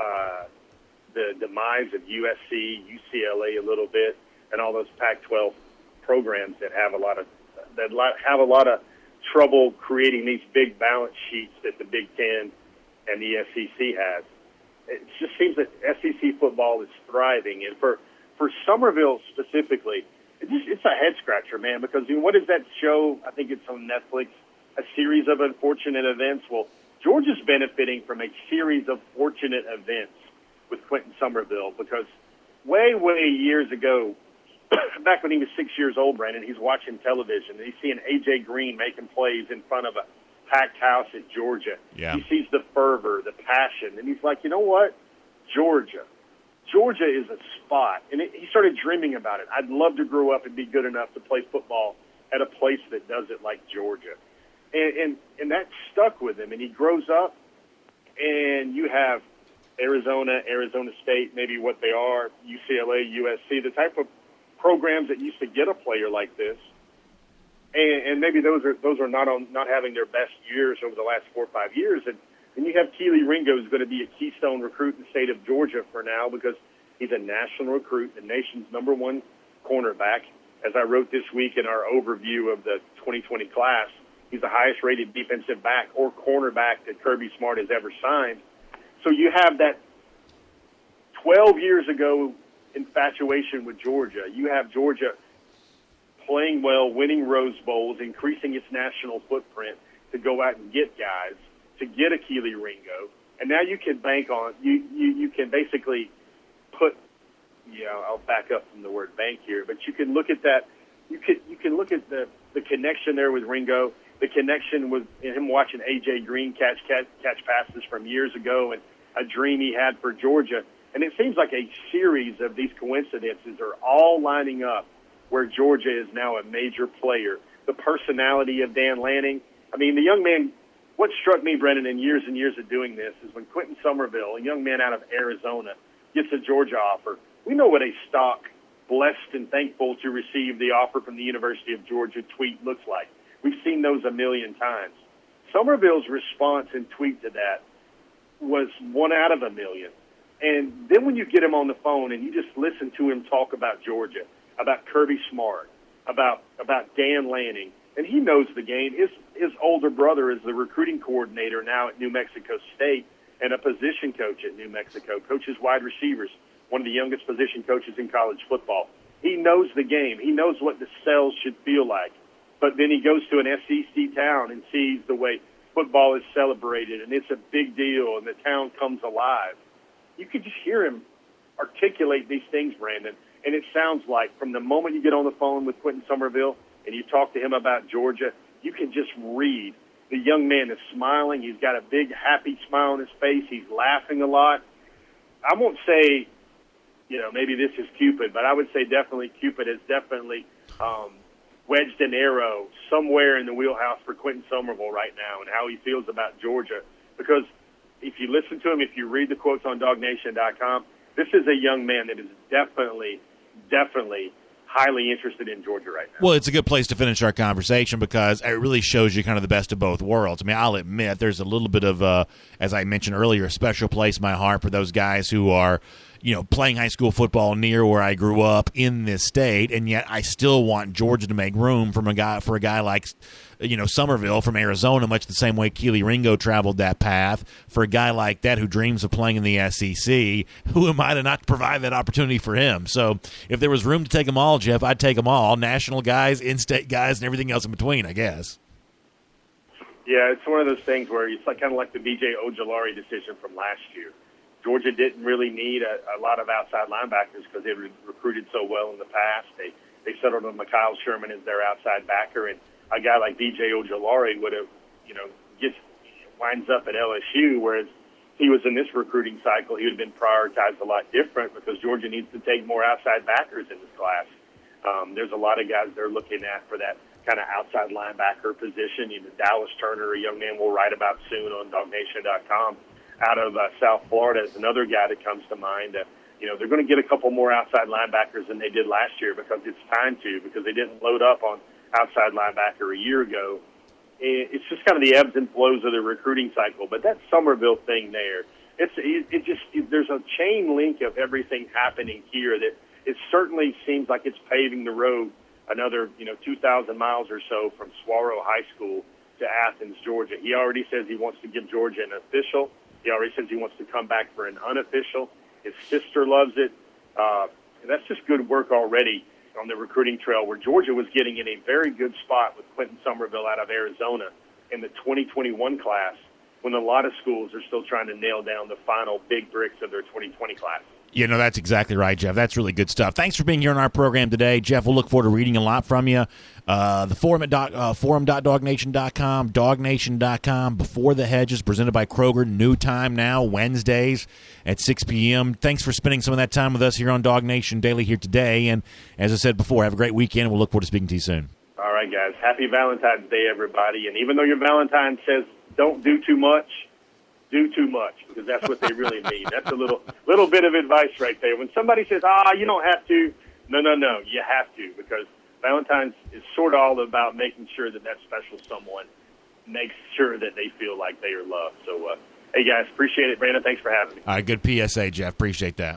the demise of USC, UCLA a little bit, and all those Pac-12 programs that have a lot of trouble creating these big balance sheets that the Big Ten and the SEC has. It just seems that SEC football is thriving, and for Somerville specifically, it's a head scratcher, man. Because what is that show? I think it's on Netflix. A series of unfortunate events. Well, Georgia's benefiting from a series of fortunate events with Quentin Somerville, because way years ago, back when he was 6 years old, Brandon, he's watching television and he's seeing A.J. Green making plays in front of a packed house at Georgia. Yeah. He sees the fervor, the passion, and he's like, you know what? Georgia is a spot. And he started dreaming about it. I'd love to grow up and be good enough to play football at a place that does it like Georgia. And that stuck with him. And he grows up, and you have Arizona State, maybe what they are, UCLA, USC, the type of programs that used to get a player like this. And maybe those are not having their best years over the last 4 or 5 years. And you have Kelee Ringo, who's going to be a keystone recruit in the state of Georgia for now, because he's a national recruit, the nation's #1 cornerback. As I wrote this week in our overview of the 2020 class, he's the highest-rated defensive back or cornerback that Kirby Smart has ever signed. So you have that 12 years ago infatuation with Georgia. You have Georgia playing well, winning Rose Bowls, increasing its national footprint to go out and get guys, to get a Kelee Ringo. And now you can bank on, you can basically put, I'll back up from the word bank here, but you can look at that. You can look at the connection there with Ringo, the connection with him watching A.J. Green catch passes from years ago, and a dream he had for Georgia. And it seems like a series of these coincidences are all lining up where Georgia is now a major player. The personality of Dan Lanning. I mean, the young man, what struck me, Brennan, in years and years of doing this is when Quentin Somerville, a young man out of Arizona, gets a Georgia offer. We know what a stock, blessed and thankful to receive the offer from the University of Georgia tweet looks like. We've seen those a million times. Somerville's response and tweet to that was 1 out of a million. And then when you get him on the phone and you just listen to him talk about Georgia, about Kirby Smart, about Dan Lanning, and he knows the game. His older brother is the recruiting coordinator now at New Mexico State and a position coach at New Mexico, coaches wide receivers, one of the youngest position coaches in college football. He knows the game. He knows what the cells should feel like. But then he goes to an SEC town and sees the way football is celebrated, and it's a big deal, and the town comes alive. You could just hear him articulate these things, Brandon, and it sounds like from the moment you get on the phone with Quentin Somerville and you talk to him about Georgia, you can just read. The young man is smiling. He's got a big, happy smile on his face. He's laughing a lot. I won't say, maybe this is Cupid, but I would say definitely Cupid has definitely wedged an arrow somewhere in the wheelhouse for Quentin Somerville right now and how he feels about Georgia. Because if you listen to him, if you read the quotes on DogNation.com, this is a young man that is definitely highly interested in Georgia right now. Well, it's a good place to finish our conversation because it really shows you kind of the best of both worlds. I mean, I'll admit there's a little bit of, as I mentioned earlier, a special place in my heart for those guys who are, playing high school football near where I grew up in this state, and yet I still want Georgia to make room for a guy like Somerville from Arizona, much the same way Keely Ringo traveled that path. For a guy like that who dreams of playing in the SEC, who am I to not provide that opportunity for him? So if there was room to take them all, Jeff, I'd take them all. National guys, in-state guys, and everything else in between, I guess. Yeah, it's one of those things where it's kind of like the B.J. Ojulari decision from last year. Georgia didn't really need a lot of outside linebackers because they recruited so well in the past. They settled on Mikhail Sherman as their outside backer, and a guy like B.J. Ojulari would have, winds up at LSU, whereas he was in this recruiting cycle, he would have been prioritized a lot different because Georgia needs to take more outside backers in this class. There's a lot of guys they're looking at for that kind of outside linebacker position. Dallas Turner, a young man we'll write about soon on DogNation.com, out of South Florida is another guy that comes to mind. They're going to get a couple more outside linebackers than they did last year because it's time to, because they didn't load up on outside linebacker a year ago. It's just kind of the ebbs and flows of the recruiting cycle. But that Somerville thing there, there's a chain link of everything happening here that it certainly seems like it's paving the road another 2,000 miles or so from Saguaro High School to Athens, Georgia. He already says he wants to give Georgia an official. He already says he wants to come back for an unofficial. His sister loves it. That's just good work already on the recruiting trail, where Georgia was getting in a very good spot with Quentin Somerville out of Arizona in the 2021 class, when a lot of schools are still trying to nail down the final big bricks of their 2020 class. That's exactly right, Jeff. That's really good stuff. Thanks for being here on our program today, Jeff. We'll look forward to reading a lot from you. The forum at forum.dognation.com, dognation.com, Before the Hedges, presented by Kroger. New time now, Wednesdays at 6 p.m. Thanks for spending some of that time with us here on Dog Nation Daily here today. And as I said before, have a great weekend. We'll look forward to speaking to you soon. All right, guys. Happy Valentine's Day, everybody. And even though your Valentine says don't do too much, do too much, because that's what they really mean. That's a little bit of advice right there. When somebody says, you don't have to, no, you have to, because Valentine's is sort of all about making sure that special someone makes sure that they feel like they are loved. So, hey, guys, appreciate it. Brandon, thanks for having me. All right, good PSA, Jeff. Appreciate that.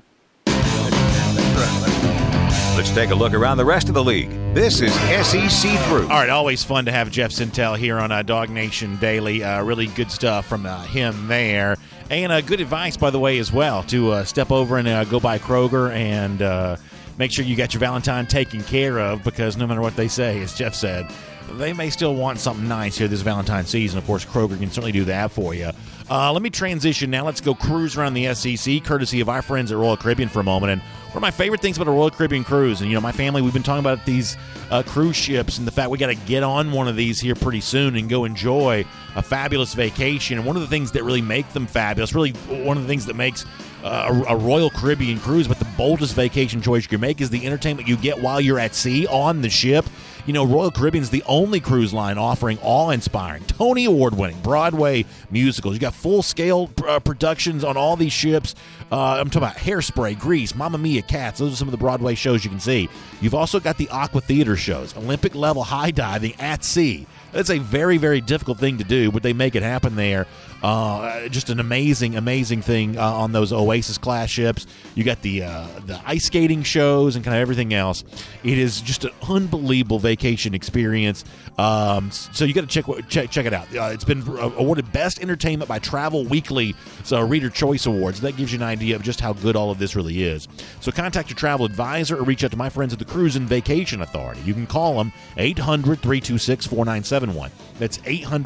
Let's take a look around the rest of the league. This is SEC Through. All right, always fun to have Jeff Sentell here on Dog Nation Daily. Really good stuff from him there. And good advice, by the way, as well, to step over and go by Kroger and make sure you got your Valentine taken care of, because no matter what they say, as Jeff said, they may still want something nice here this Valentine season. Of course, Kroger can certainly do that for you. Let me transition now. Let's go cruise around the SEC, courtesy of our friends at Royal Caribbean for a moment. And one of my favorite things about a Royal Caribbean cruise, and my family, we've been talking about these cruise ships and the fact we got to get on one of these here pretty soon and go enjoy a fabulous vacation. And one of the things that really make them fabulous, really one of the things that makes a Royal Caribbean cruise, but the boldest vacation choice you can make, is the entertainment you get while you're at sea on the ship. Royal Caribbean is the only cruise line offering awe-inspiring, Tony Award-winning Broadway musicals. You got full-scale productions on all these ships. I'm talking about Hairspray, Grease, Mamma Mia, Cats. Those are some of the Broadway shows you can see. You've also got the Aqua Theater shows, Olympic-level high diving at sea. It's a very, very difficult thing to do, but they make it happen there. Just an amazing, amazing thing on those Oasis-class ships. You got the ice skating shows and kind of everything else. It is just an unbelievable vacation experience. So you got to check it out. It's been awarded Best Entertainment by Travel Weekly, so Reader Choice Awards. That gives you an idea of just how good all of this really is. So contact your travel advisor or reach out to my friends at the Cruise and Vacation Authority. You can call them 800-326-4971. That's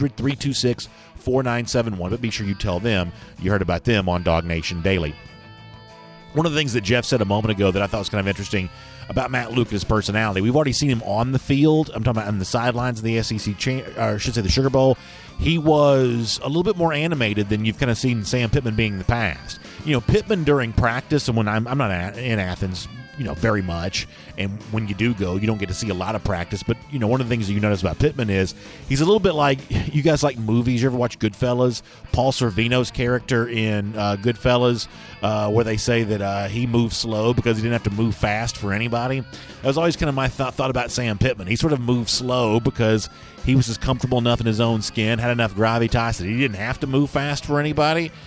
800-326-4971. But be sure you tell them you heard about them on Dog Nation Daily. One of the things that Jeff said a moment ago that I thought was kind of interesting about Matt Luke and his personality, we've already seen him on the field. I'm talking about on the sidelines of the SEC, or I should say the Sugar Bowl. He was a little bit more animated than you've kind of seen Sam Pittman being in the past. Pittman during practice, and when I'm not in Athens, very much, and when you do go, you don't get to see a lot of practice. But one of the things that you notice about Pittman is he's a little bit like, you guys like movies. You ever watch Goodfellas? Paul Sorvino's character in Goodfellas, where they say that he moves slow because he didn't have to move fast for anybody. That was always kind of my thought about Sam Pittman. He sort of moved slow because he was just comfortable enough in his own skin, had enough gravitas that he didn't have to move fast for anybody.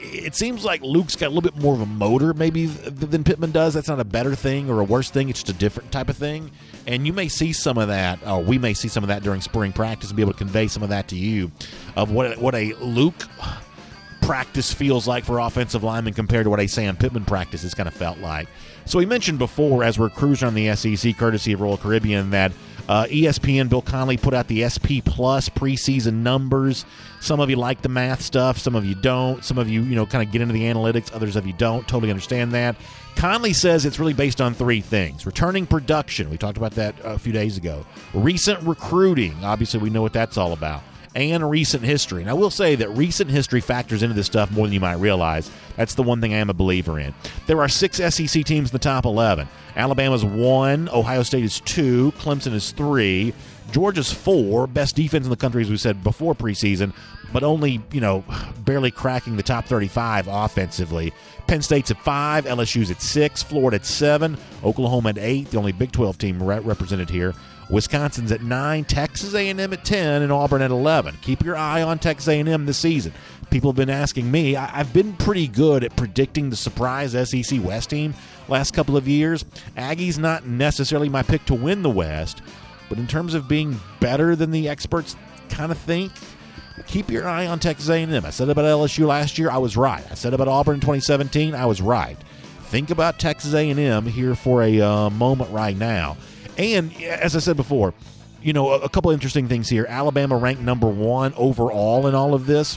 it seems like Luke's got a little bit more of a motor maybe than Pittman does. That's not a better thing or a worse thing. It's just a different type of thing. And you may see some of that, or we may see some of that during spring practice and be able to convey some of that to you of what a Luke practice feels like for offensive linemen compared to what a Sam Pittman practice has kind of felt like. So we mentioned before, as we're cruising on the SEC, courtesy of Royal Caribbean, that ESPN, Bill Connelly, put out the SP Plus preseason numbers. Some of you like the math stuff. Some of you don't. Some of you, kind of get into the analytics. Others of you don't. Totally understand that. Connelly says it's really based on three things. Returning production. We talked about that a few days ago. Recent recruiting. Obviously, we know what that's all about. And recent history. And I will say that recent history factors into this stuff more than you might realize. That's the one thing I am a believer in. There are 6 SEC teams in the top 11. Alabama's 1, Ohio State is 2, Clemson is 3, Georgia's 4, best defense in the country, as we said before preseason, but only, barely cracking the top 35 offensively. Penn State's at 5, LSU's at 6, Florida at 7, Oklahoma at 8, the only Big 12 team represented here. Wisconsin's at 9, Texas A&M at 10, and Auburn at 11. Keep your eye on Texas A&M this season. People have been asking me. I've been pretty good at predicting the surprise SEC West team last couple of years. Aggie's not necessarily my pick to win the West, but in terms of being better than the experts kind of think, keep your eye on Texas A&M. I said about LSU last year, I was right. I said about Auburn in 2017, I was right. Think about Texas A&M here for a moment right now. And as I said before, a couple interesting things here. Alabama ranked number 1 overall in all of this.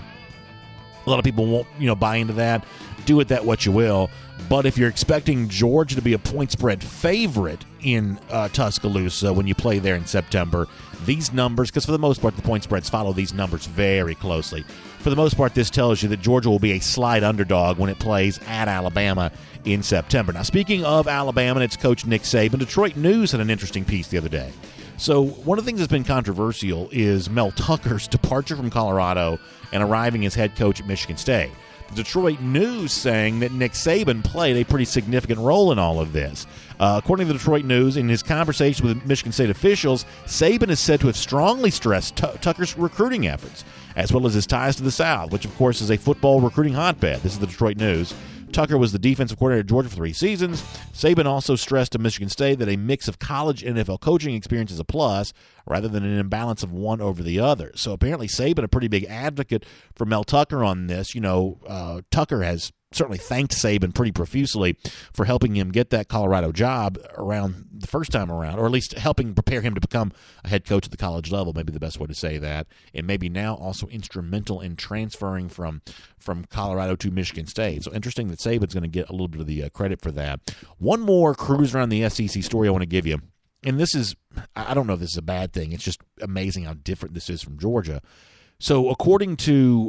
A lot of people won't, buy into that. Do with that what you will. But if you're expecting Georgia to be a point spread favorite in Tuscaloosa when you play there in September, these numbers, because for the most part the point spreads follow these numbers very closely. For the most part, this tells you that Georgia will be a slight underdog when it plays at Alabama in September. Now, speaking of Alabama and its coach Nick Saban, Detroit News had an interesting piece the other day. So one of the things that's been controversial is Mel Tucker's departure from Colorado and arriving as head coach at Michigan State. The Detroit News saying that Nick Saban played a pretty significant role in all of this. According to the Detroit News, in his conversation with Michigan State officials, Saban is said to have strongly stressed Tucker's recruiting efforts, as well as his ties to the South, which, of course, is a football recruiting hotbed. This is the Detroit News. Tucker was the defensive coordinator at Georgia for 3 seasons. Saban also stressed to Michigan State that a mix of college and NFL coaching experience is a plus rather than an imbalance of one over the other. So apparently Saban, a pretty big advocate for Mel Tucker on this. Tucker has certainly thanked Saban pretty profusely for helping him get that Colorado job around the first time around, or at least helping prepare him to become a head coach at the college level, maybe the best way to say that, and maybe now also instrumental in transferring from Colorado to Michigan State. So interesting that Saban's going to get a little bit of the credit for that. One more cruise around the SEC story I want to give you, and this is, I don't know if this is a bad thing, it's just amazing how different this is from Georgia. So according to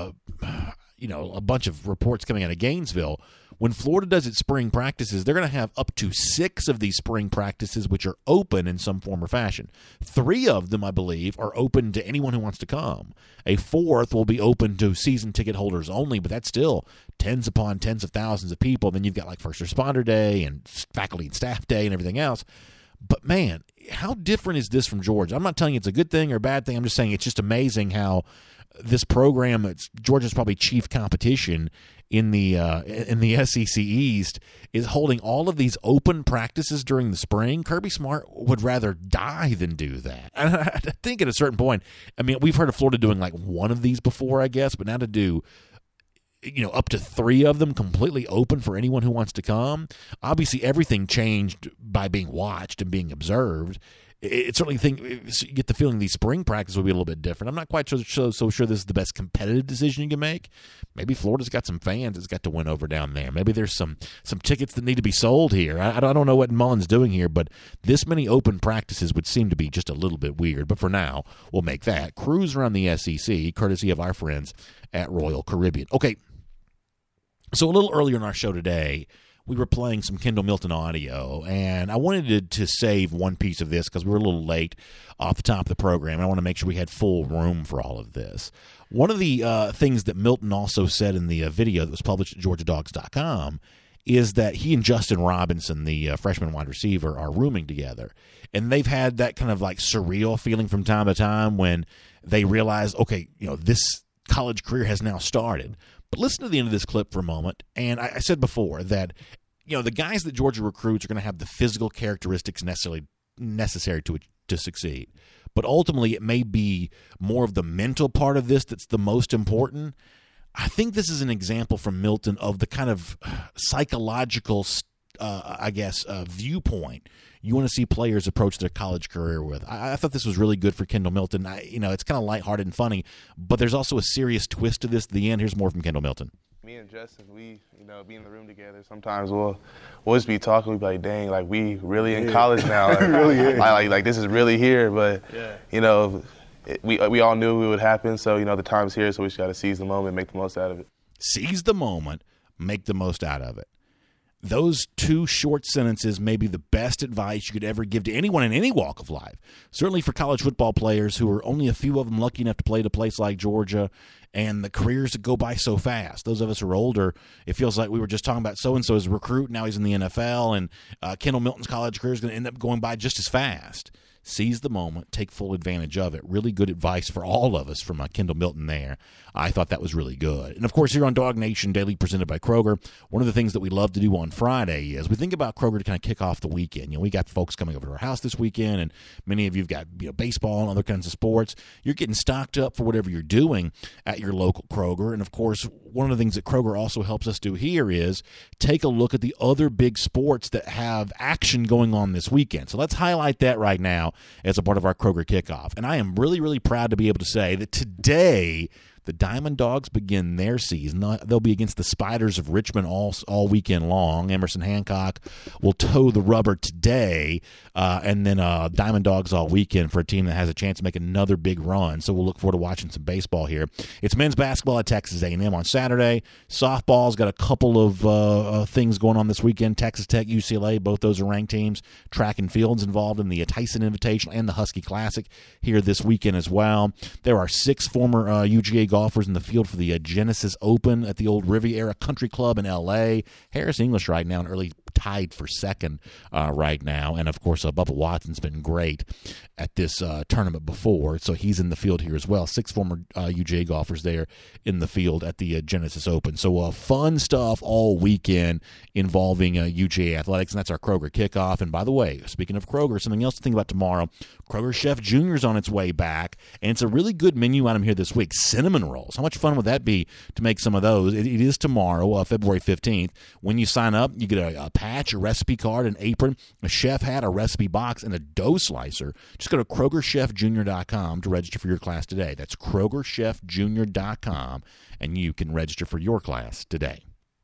a bunch of reports coming out of Gainesville, when Florida does its spring practices, they're going to have up to 6 of these spring practices which are open in some form or fashion. 3 of them, I believe, are open to anyone who wants to come. A 4th will be open to season ticket holders only, but that's still tens upon tens of thousands of people. Then you've got like First Responder Day and Faculty and Staff Day and everything else. But, man, how different is this from Georgia? I'm not telling you it's a good thing or a bad thing. I'm just saying it's just amazing how this program, it's Georgia's probably chief competition in the SEC East, is holding all of these open practices during the spring. Kirby Smart would rather die than do that. And I think at a certain point, I mean, we've heard of Florida doing like one of these before, I guess, but now to do up to 3 of them completely open for anyone who wants to come. Obviously, everything changed by being watched and being observed. It certainly you get the feeling these spring practices will be a little bit different. I'm not quite so sure this is the best competitive decision you can make. Maybe Florida's got some fans it's got to win over down there. Maybe there's some tickets that need to be sold here. I don't know what Mullen's doing here, but this many open practices would seem to be just a little bit weird. But for now, we'll make that cruise around the SEC, courtesy of our friends at Royal Caribbean. Okay, so a little earlier in our show today, we were playing some Kendall Milton audio, and I wanted to save one piece of this because we were a little late off the top of the program, and I want to make sure we had full room for all of this. One of the things that Milton also said in the video that was published at GeorgiaDogs.com is that he and Justin Robinson, the freshman wide receiver, are rooming together, and they've had that kind of like surreal feeling from time to time when they realize, okay, this college career has now started. But listen to the end of this clip for a moment. And I said before that, the guys that Georgia recruits are going to have the physical characteristics necessary to succeed. But ultimately, it may be more of the mental part of this that's the most important. I think this is an example from Milton of the kind of psychological, viewpoint you want to see players approach their college career with. I thought this was really good for Kendall Milton. It's kind of lighthearted and funny, but there's also a serious twist to this at the end. Here's more from Kendall Milton. Me and Justin, we, be in the room together. Sometimes we'll just be talking. We'll be like, dang, like we really in college now. Like, really like this is really here. But, we all knew it would happen. So, the time's here. So we just got to seize the moment, make the most out of it. Seize the moment, make the most out of it. Those two short sentences may be the best advice you could ever give to anyone in any walk of life. Certainly for college football players who are only a few of them lucky enough to play at a place like Georgia, and the careers that go by so fast. Those of us who are older, it feels like we were just talking about so-and-so as a recruit, now he's in the NFL, and Kendall Milton's college career is going to end up going by just as fast. Seize the moment, take full advantage of it. Really good advice for all of us from Kendall Milton there. I thought that was really good. And, of course, here on Dog Nation Daily presented by Kroger, one of the things that we love to do on Friday is we think about Kroger to kind of kick off the weekend. We got folks coming over to our house this weekend, and many of you have got baseball and other kinds of sports. You're getting stocked up for whatever you're doing at your local Kroger. And, of course, one of the things that Kroger also helps us do here is take a look at the other big sports that have action going on this weekend. So let's highlight that right now as a part of our Kroger kickoff. And I am really, really proud to be able to say that today the Diamond Dogs begin their season. They'll be against the Spiders of Richmond all weekend long. Emerson Hancock will toe the rubber today, and then Diamond Dogs all weekend for a team that has a chance to make another big run. So we'll look forward to watching some baseball here. It's men's basketball at Texas A&M on Saturday. Softball's got a couple of things going on this weekend. Texas Tech, UCLA, both those are ranked teams. Track and field's involved in the Tyson Invitational and the Husky Classic here this weekend as well. There are 6 former UGA golfers in the field for the Genesis Open at the old Riviera Country Club in L.A. Harris English right now, an early tied for second right now. And, of course, Bubba Watson's been great at this tournament before, so he's in the field here as well. 6 former UGA golfers there in the field at the Genesis Open. So fun stuff all weekend involving UGA athletics, and that's our Kroger kickoff. And, by the way, speaking of Kroger, something else to think about tomorrow, Kroger Chef Jr. is on its way back, and it's a really good menu item here this week, cinnamon rolls. How much fun would that be to make some of those? It is tomorrow, February 15th. When you sign up, you get a patch, a recipe card, an apron, a chef hat, a recipe box, and a dough slicer. Just go to KrogerChefJr.com to register for your class today. That's KrogerChefJr.com, and you can register for your class today.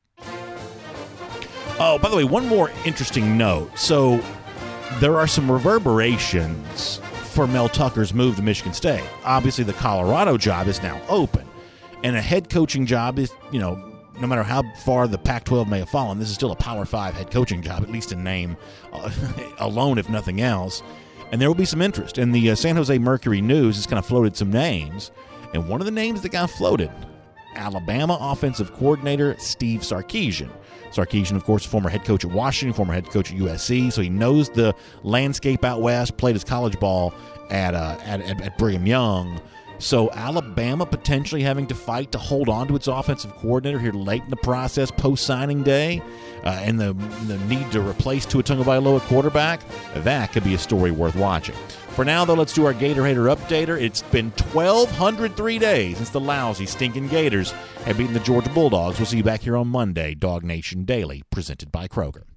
Oh, by the way, one more interesting note. So there are some reverberations for Mel Tucker's move to Michigan State. Obviously, the Colorado job is now open, and a head coaching job is, no matter how far the Pac-12 may have fallen, this is still a Power 5 head coaching job, at least in name alone, if nothing else. And there will be some interest. And the San Jose Mercury News has kind of floated some names, and one of the names that got floated, Alabama offensive coordinator Steve Sarkisian. Sarkisian, of course, former head coach at Washington, former head coach at USC, so he knows the landscape out west, played his college ball at Brigham Young. So Alabama potentially having to fight to hold on to its offensive coordinator here late in the process, post-signing day, and the need to replace Tua Tagovailoa at quarterback. That could be a story worth watching. For now, though, let's do our Gator Hater Updater. It's been 1,203 days since the lousy, stinking Gators have beaten the Georgia Bulldogs. We'll see you back here on Monday, Dog Nation Daily, presented by Kroger.